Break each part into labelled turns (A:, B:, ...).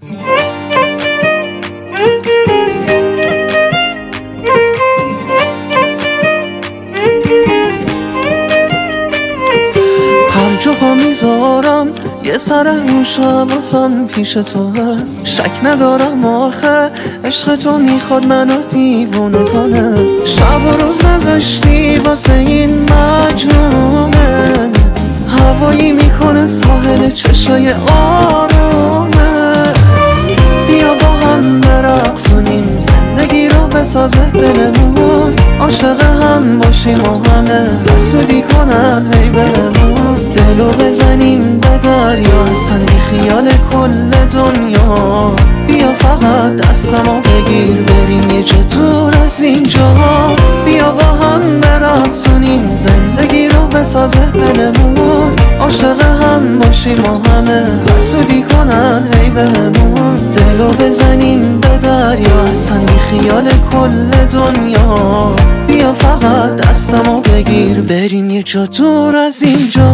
A: هر جا پا میذارم یه سر روش حواسم پیش توه، شک ندارم آخه عشق تو میخواد منو دیوونه کنه. شب و روز نذاشتی واسه این مجنونت، هوایی میکنه ساحل چشای آرومت. بیا با هم برقصونیم زندگی رو بسازه دلمون، عاشق هم باشیم و همه حسودی کنن هی بهمون. دلو بزنیم به دریا اصلا بی خیال کل دنیا، بیا فقط دستمو بگیر بریم یه جا دور از اینجا. بیا با هم برقصونیم زندگی رو بسازه دلمون، عاشق هم باشیم و همه حسودی کنن هی بهمون. دلو بزنیم به دریا اصلا بی خیال کل دنیا، بیا فقط دستمو بگیر بریم یه جا دور از اینجا.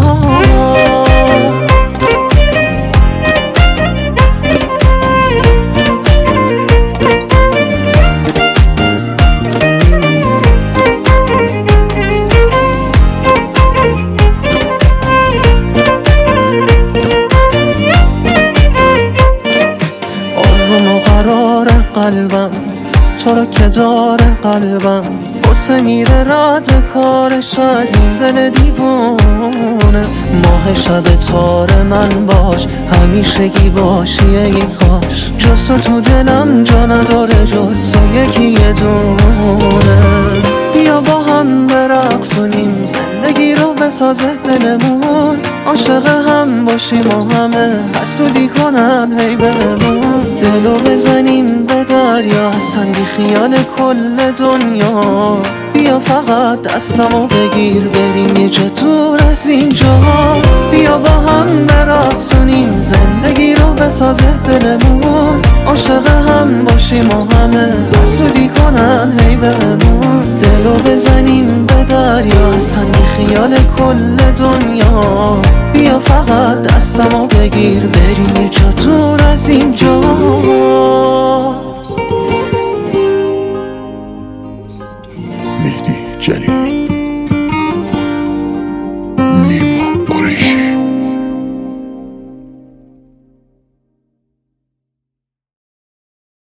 A: آروم و قرار قلبم تو رو که داره قلبم، بسه میره رد کارش از این دل دیوونه. ماه شب تار من باش همیشگی باشی ای کاش، جز تو دلم جا نداره جز تو یکی یه دونه. بیا با هم برقصونیم زندگی رو بسازه دلمون، عاشق هم باشیم و همه حسودی کنن هی بهمون. دلو بزنیم به دریا اصلا بی خیال کل دنیا، بیا فقط دستمو بگیر بریم یه جا دور از اینجا. بیا با هم برقصونیم زندگی رو بسازه دلمون، عاشق هم باشیم و همه حسودی کنن هی بهمون. دلو بزنیم به دریا اصلا بی خیال کل دنیا، بیا فقط دستمو بگیر بریم یه جا دور از اینجا.
B: مهدی جلیلی.